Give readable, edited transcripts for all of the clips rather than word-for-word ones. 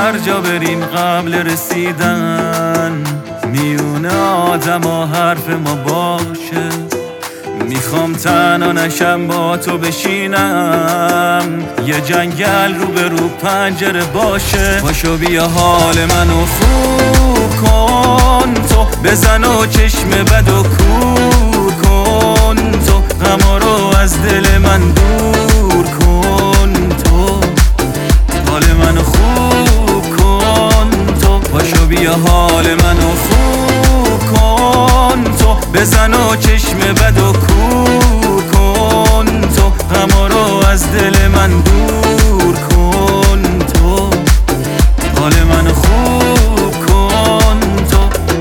هر جا بریم قبل رسیدن میونه آدم حرف ما باشه. میخوام تنها نشم با تو بشینم، یه جنگل رو به رو پنجره باشه. پاشو بیا حال منو خوب کن، تو بزن و چشم بد و کور کن، تو غما رو از دل من دور کن، تو حال منو خوب کن، تو پاشو بیا حال منو خوب کن، تو بزن و چشم بد و کور کن، تو غما رو از دل من دور کن، تو حال منو خوب کن، تو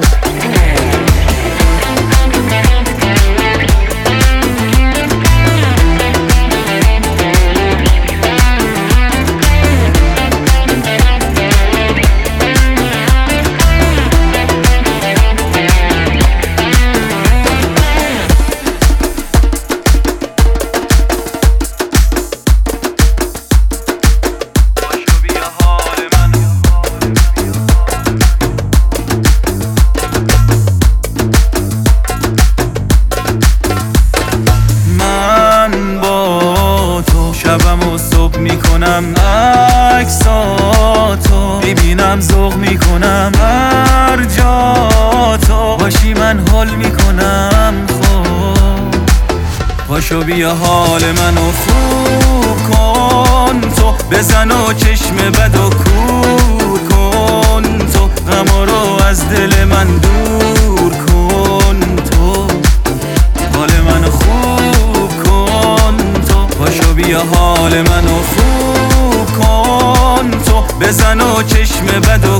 شبم و صبح میکنم عکساتو، میبینم ذوق میکنم هر جا تو باشی من حال میکنم. خب پاشو بیا حال منو خوب کن، تو بزن و چشم بد و کور کن، تو غما رو از دل من دور کن، تو حال منو خوب کن، تو پاشو بیا حال منو خوب کن، تو بزن و چشم بد و